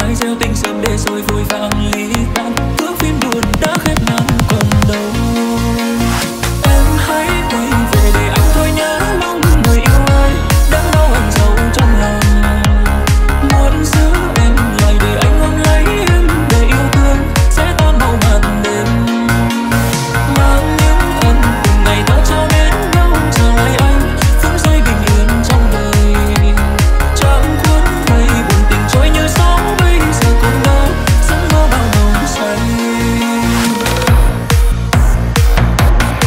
ai gieo tình sớm để rồi vội vàng ly tan. Thước phim buồn đã khép ngang còn đâu.